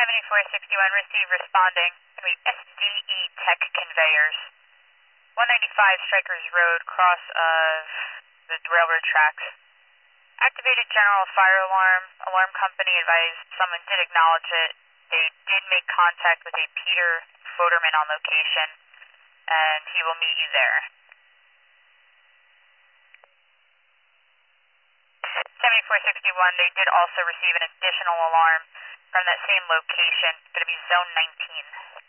7461, receive responding. SDE Tech Conveyors. 195 Strikers Road, cross of the railroad tracks. Activated general fire alarm. Alarm company advised someone did acknowledge it. They did make contact with a Peter Foderman on location, and he will meet you there. 7461, they did also receive an additional alarm from that same location. It's going to be zone 19.